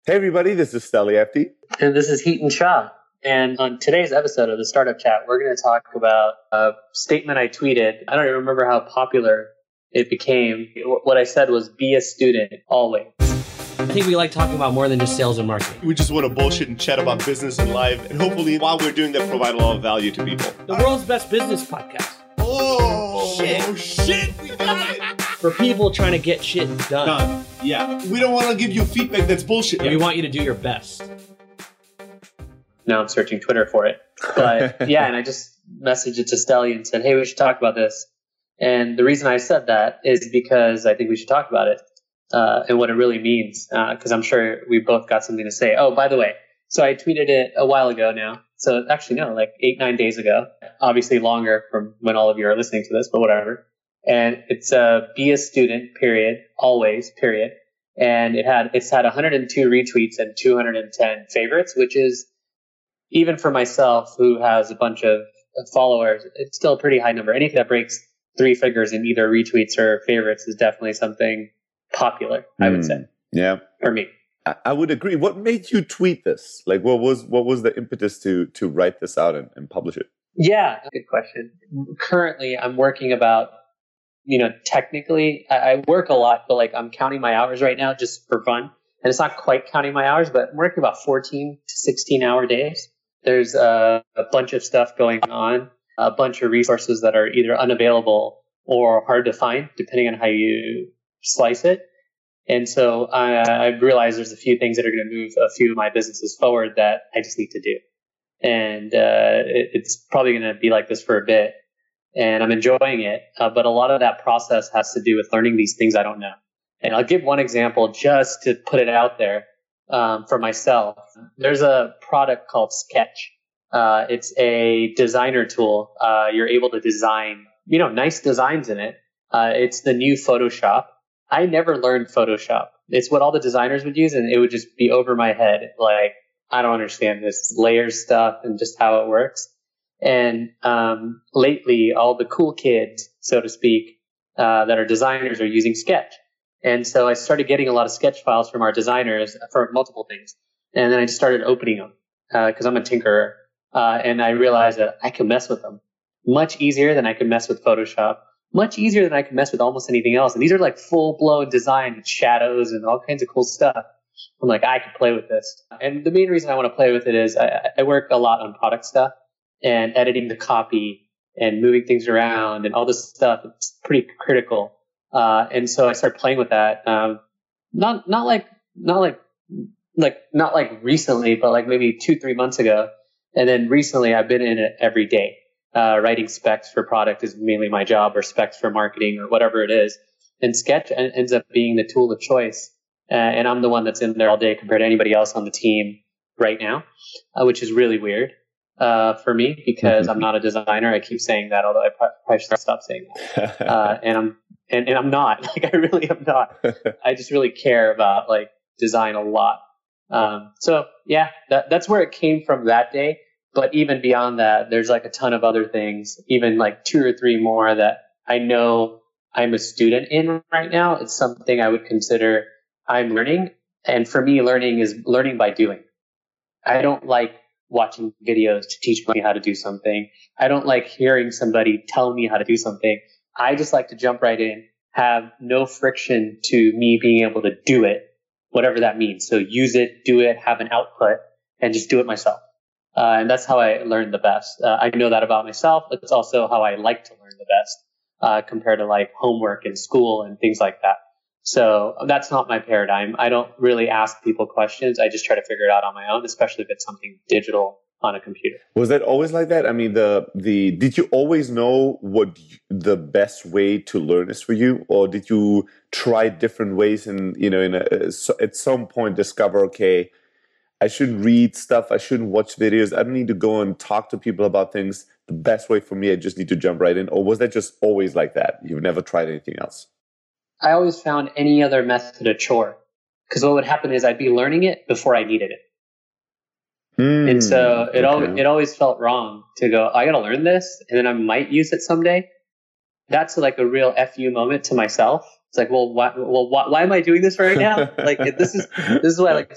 Hey everybody, this is Steli FD. And this is Heaton Shah. And on today's episode of the Startup Chat, we're going to talk about a statement I tweeted. I don't even remember how popular it became. What I said was, be a student always. I think we like talking about more than just sales and marketing. We just want to bullshit and chat about business and life. And hopefully, while we're doing that, provide a lot of value to people. The world's best business podcast. Oh, shit. We got it. For people trying to get shit done. Yeah. We don't want to give you feedback that's bullshit. Yeah, we want you to do your best. Now I'm searching Twitter for it. But yeah, and I just messaged it to Steli and said, hey, we should talk about this. And the reason I said that is because I think we should talk about it and what it really means. Because I'm sure we both got something to say. Oh, by the way, so I tweeted it a while ago now. So actually, no, like 8-9 days ago. Obviously longer from when all of you are listening to this, but whatever. And it's be a student, period, always, period. And it's had 102 retweets and 210 favorites, which is, even for myself, who has a bunch of followers, it's still a pretty high number. Anything that breaks 3 figures in either retweets or favorites is definitely something popular, I would say. Yeah. For me. I would agree. What made you tweet this? Like, what was the impetus to write this out and publish it? Yeah, good question. Currently, I'm working about, technically, I work a lot, but like I'm counting my hours right now just for fun. And it's not quite counting my hours, but I'm working about 14 to 16 hour days. There's a bunch of stuff going on, a bunch of resources that are either unavailable or hard to find, depending on how you slice it. And so I realized there's a few things that are going to move a few of my businesses forward that I just need to do. And it's probably going to be like this for a bit. And I'm enjoying it. But a lot of that process has to do with learning these things I don't know. And I'll give one example just to put it out there for myself. There's a product called Sketch. It's a designer tool. You're able to design, nice designs in it. It's the new Photoshop. I never learned Photoshop. It's what all the designers would use, and it would just be over my head. Like, I don't understand this layers stuff and just how it works. And lately, all the cool kids, so to speak, that are designers are using Sketch. And so I started getting a lot of Sketch files from our designers for multiple things. And then I just started opening them because I'm a tinkerer. And I realized that I can mess with them much easier than I can mess with Photoshop, much easier than I can mess with almost anything else. And these are like full-blown design with shadows and all kinds of cool stuff. I'm like, I can play with this. And the main reason I want to play with it is I work a lot on product stuff and editing the copy and moving things around and all this stuff. It's pretty critical. And so I started playing with that. Not like recently, but like maybe 2-3 months ago. And then recently I've been in it every day. Writing specs for product is mainly my job, or specs for marketing, or whatever it is. And Sketch ends up being the tool of choice. And I'm the one that's in there all day compared to anybody else on the team right now, which is really weird for me because I'm not a designer. I keep saying that, although I probably should stop saying that. And I'm not. Like, I really am not. I just really care about like design a lot. So yeah, that's where it came from that day. But even beyond that, there's like a ton of other things, even like 2 or 3 more that I know I'm a student in right now. It's something I would consider I'm learning. And for me, learning is learning by doing. I don't like watching videos to teach me how to do something. I don't like hearing somebody tell me how to do something. I just like to jump right in, have no friction to me being able to do it, whatever that means. So use it, do it, have an output, and just do it myself. And that's how I learn the best. I know that about myself. It's also how I like to learn the best compared to like homework and school and things like that. So that's not my paradigm. I don't really ask people questions. I just try to figure it out on my own, especially if it's something digital on a computer. Was that always like that? I mean, did you always know what the best way to learn is for you, or did you try different ways and at some point discover, okay, I shouldn't read stuff, I shouldn't watch videos, I don't need to go and talk to people about things. The best way for me, I just need to jump right in. Or was that just always like that? You've never tried anything else? I always found any other method a chore, because what would happen is I'd be learning it before I needed it. And so it always felt wrong to go, I got to learn this and then I might use it someday. That's like a real FU moment to myself. It's like, why am I doing this right now? Like this is why like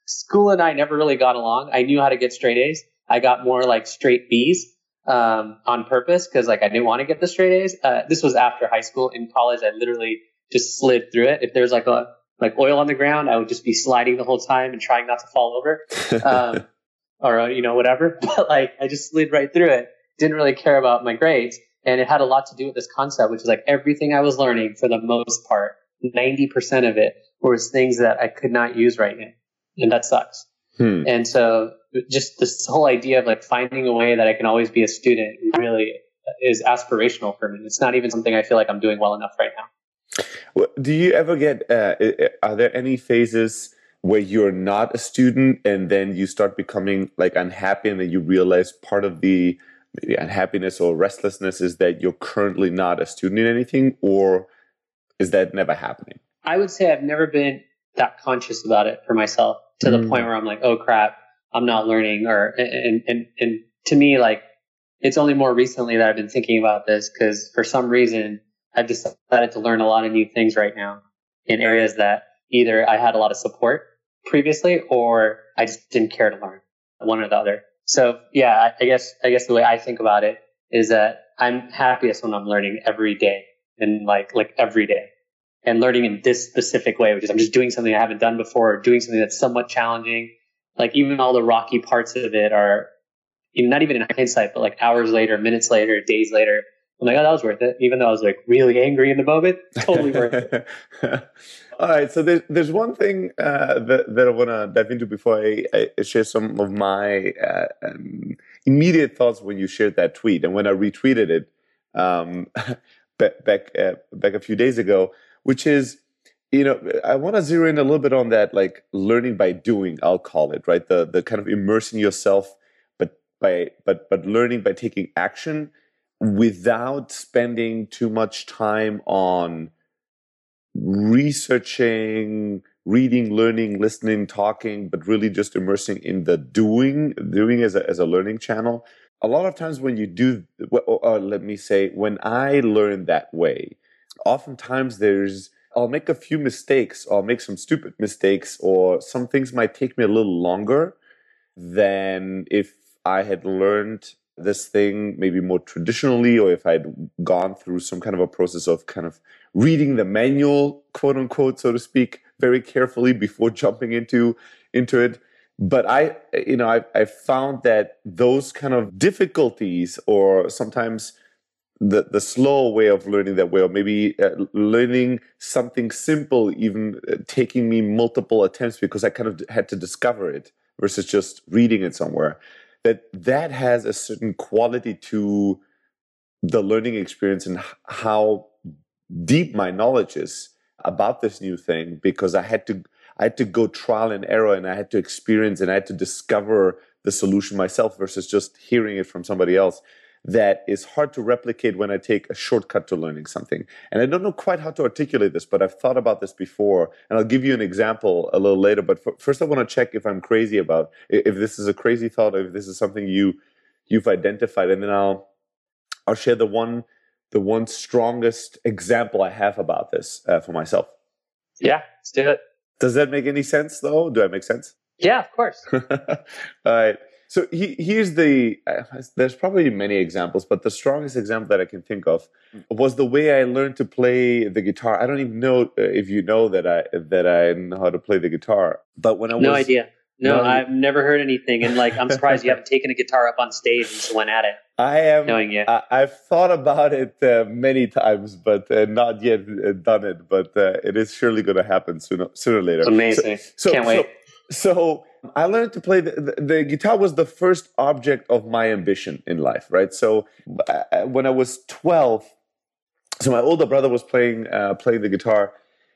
school and I never really got along. I knew how to get straight A's. I got more like straight B's on purpose because like I didn't want to get the straight A's. This was after high school. In college, I literally just slid through it. If there's like oil on the ground, I would just be sliding the whole time and trying not to fall over, or whatever. But like I just slid right through it. Didn't really care about my grades, and it had a lot to do with this concept, which is like everything I was learning for the most part, 90% of it was things that I could not use right now, and that sucks. And so just this whole idea of like finding a way that I can always be a student really is aspirational for me. It's not even something I feel like I'm doing well enough right now. Well, do you ever get, are there any phases where you're not a student and then you start becoming like unhappy and then you realize part of the maybe unhappiness or restlessness is that you're currently not a student in anything, or is that never happening? I would say I've never been that conscious about it for myself to the point where I'm like, oh crap, I'm not learning. And to me, like, it's only more recently that I've been thinking about this because for some reason I've decided to learn a lot of new things right now in areas that either I had a lot of support previously or I just didn't care to learn, one or the other. So yeah, I guess the way I think about it is that I'm happiest when I'm learning every day and like every day. And learning in this specific way, which is I'm just doing something I haven't done before, or doing something that's somewhat challenging. Like even all the rocky parts of it are not even in hindsight, but like hours later, minutes later, days later, I'm like, oh, that was worth it. Even though I was like really angry in the moment, totally worth it. All right. So there's one thing that I want to dive into before I share some of my immediate thoughts when you shared that tweet and when I retweeted it back a few days ago. Which is, I want to zero in a little bit on that, like learning by doing, I'll call it, right? The kind of immersing yourself, but learning by taking action without spending too much time on researching, reading, learning, listening, talking, but really just immersing in the doing as a learning channel. A lot of times when you do, or let me say, when I learn that way, oftentimes I'll make a few mistakes, I'll make some stupid mistakes, or some things might take me a little longer than if I had learned this thing maybe more traditionally, or if I'd gone through some kind of a process of kind of reading the manual, quote unquote, so to speak, very carefully before jumping into it. But I found that those kind of difficulties, or sometimes the slow way of learning that way, or maybe learning something simple, even taking me multiple attempts because I kind of had to discover it versus just reading it somewhere, that has a certain quality to the learning experience and how deep my knowledge is about this new thing, because I had to go trial and error, and I had to experience and I had to discover the solution myself versus just hearing it from somebody else. That is hard to replicate when I take a shortcut to learning something. And I don't know quite how to articulate this, but I've thought about this before, and I'll give you an example a little later. But first I want to check if I'm crazy about, if this is a crazy thought, or if this is something you've identified, and then I'll share the one strongest example I have about this for myself. Yeah, let's do it. Does that make any sense though? Do I make sense? Yeah, of course. All right. So here's there's probably many examples, but the strongest example that I can think of was the way I learned to play the guitar. I don't even know if you know that I know how to play the guitar. But when I was... No idea. No, I've never heard anything. And like, I'm surprised you haven't taken a guitar up on stage and just went at it. I am knowing you. I've thought about it many times, but not yet done it. But it is surely going to happen sooner or later. Amazing. Can't wait. So I learned to play the guitar was the first object of my ambition in life, right? So when I was 12, so my older brother was playing the guitar,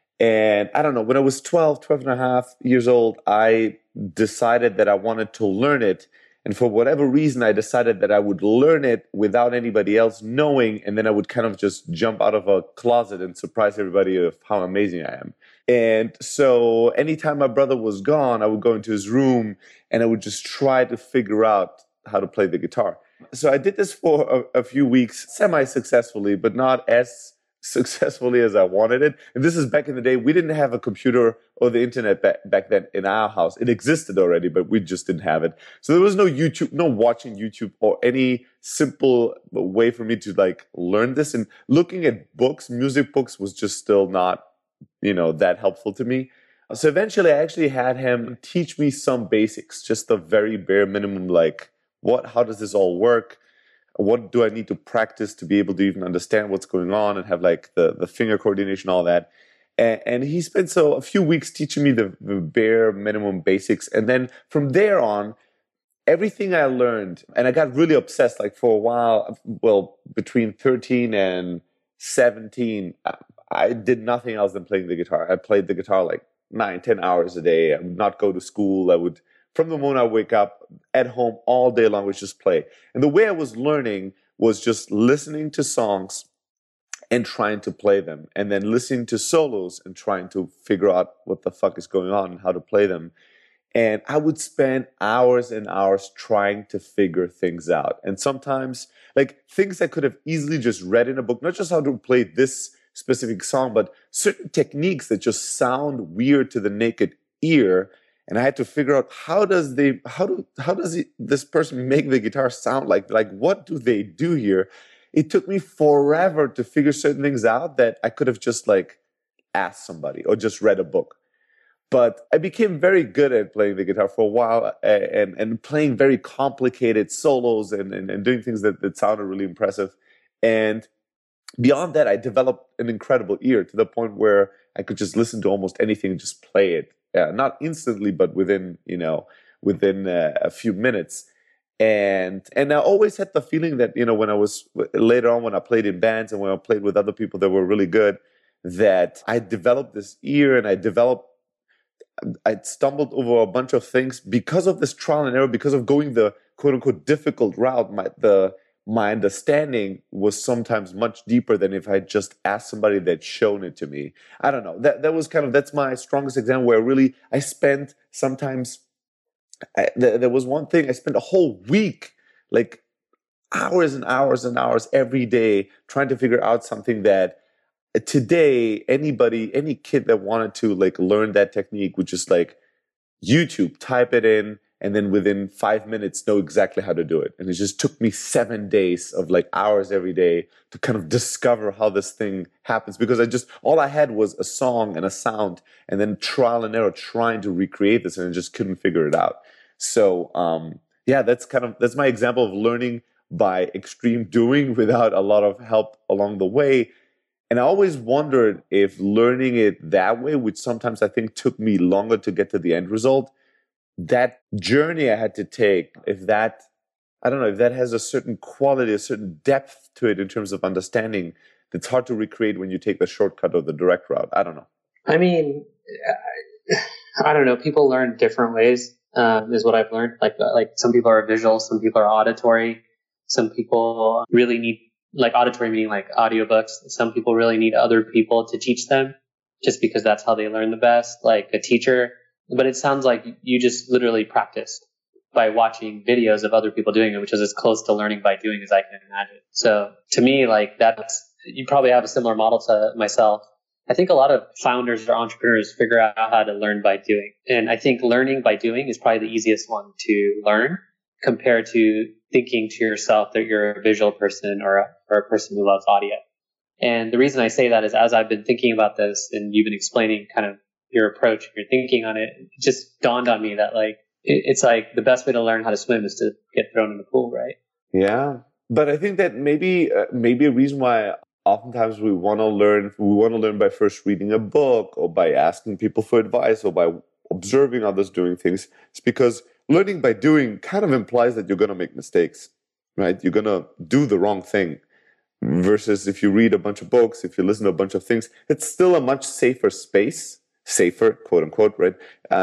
and I don't know, when I was 12 and a half years old, I decided that I wanted to learn it. And for whatever reason, I decided that I would learn it without anybody else knowing, and then I would kind of just jump out of a closet and surprise everybody of how amazing I am. And so anytime my brother was gone, I would go into his room and I would just try to figure out how to play the guitar. So I did this for a few weeks, semi-successfully, but not as successfully as I wanted it. And this is back in the day. We didn't have a computer or the internet back then in our house. It existed already, but we just didn't have it. So there was no YouTube, no watching YouTube or any simple way for me to like learn this. And looking at books, music books was just still not, that helpful to me. So eventually I actually had him teach me some basics, just the very bare minimum, like how does this all work? What do I need to practice to be able to even understand what's going on and have like the finger coordination, all that. And he spent a few weeks teaching me the bare minimum basics. And then from there on, everything I learned, and I got really obsessed, like for a while, well, between 13 and 17, I did nothing else than playing the guitar. I played the guitar like 9-10 hours a day. I would not go to school. From the moment I wake up at home all day long, would just play. And the way I was learning was just listening to songs and trying to play them, and then listening to solos and trying to figure out what the fuck is going on and how to play them. And I would spend hours and hours trying to figure things out. And sometimes, like things I could have easily just read in a book, not just how to play this specific song, but certain techniques that just sound weird to the naked ear. And I had to figure out how does this person make the guitar sound like what do they do here? It took me forever to figure certain things out that I could have just like asked somebody or just read a book. But I became very good at playing the guitar for a while and playing very complicated solos and doing things that sounded really impressive. And beyond that, I developed an incredible ear to the point where I could just listen to almost anything and just play it. Not instantly, but within a few minutes. And I always had the feeling that, when I was later on, when I played in bands and when I played with other people that were really good, that I developed this ear and I stumbled over a bunch of things because of this trial and error, because of going the quote unquote difficult route. My understanding was sometimes much deeper than if I just asked somebody that's shown it to me. I don't know. That's my strongest example where really I spent sometimes, there was one thing, I spent a whole week, like hours and hours and hours every day trying to figure out something that today, any kid that wanted to like learn that technique would just like YouTube, type it in, and then within 5 minutes know exactly how to do it. And it just took me 7 days of like hours every day to kind of discover how this thing happens, because all I had was a song and a sound and then trial and error trying to recreate this, and I just couldn't figure it out. So that's my example of learning by extreme doing without a lot of help along the way. And I always wondered if learning it that way, which sometimes I think took me longer to get to the end result, that journey I had to take, if that has a certain quality, a certain depth to it in terms of understanding that's hard to recreate when you take the shortcut or the direct route. I don't know. I mean, I don't know. People learn different ways, is what I've learned. Like some people are visual, some people are auditory, some people really need, like auditory meaning like audiobooks. Some people really need other people to teach them just because that's how they learn the best, like a teacher. But it sounds like you just literally practiced by watching videos of other people doing it, which is as close to learning by doing as I can imagine. So to me, like you probably have a similar model to myself. I think a lot of founders or entrepreneurs figure out how to learn by doing. And I think learning by doing is probably the easiest one to learn compared to thinking to yourself that you're a visual person or a person who loves audio. And the reason I say that is as I've been thinking about this and you've been explaining kind of your approach, your thinking on it, it just dawned on me that like, it's like the best way to learn how to swim is to get thrown in the pool, right? Yeah. But I think that maybe a reason why oftentimes we want to learn by first reading a book or by asking people for advice or by observing others doing things. It's because learning by doing kind of implies that you're going to make mistakes, right? You're going to do the wrong thing. Versus if you read a bunch of books, if you listen to a bunch of things, it's still a much safer space. Safer, quote unquote, right?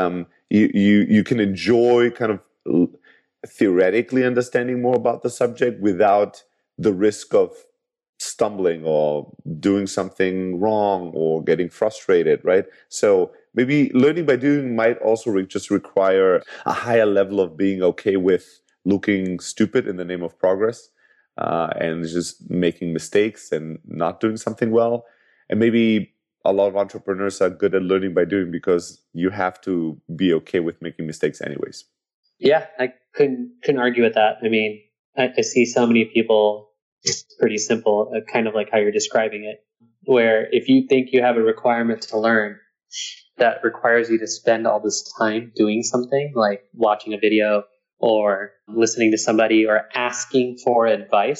You can enjoy kind of theoretically understanding more about the subject without the risk of stumbling or doing something wrong or getting frustrated, right? So maybe learning by doing might also just require a higher level of being okay with looking stupid in the name of progress. and just making mistakes and not doing something well. And maybe a lot of entrepreneurs are good at learning by doing, because you have to be okay with making mistakes anyways. Yeah, I couldn't argue with that. I mean, I see so many people, it's pretty simple, kind of like how you're describing it, where if you think you have a requirement to learn that requires you to spend all this time doing something like watching a video or listening to somebody or asking for advice,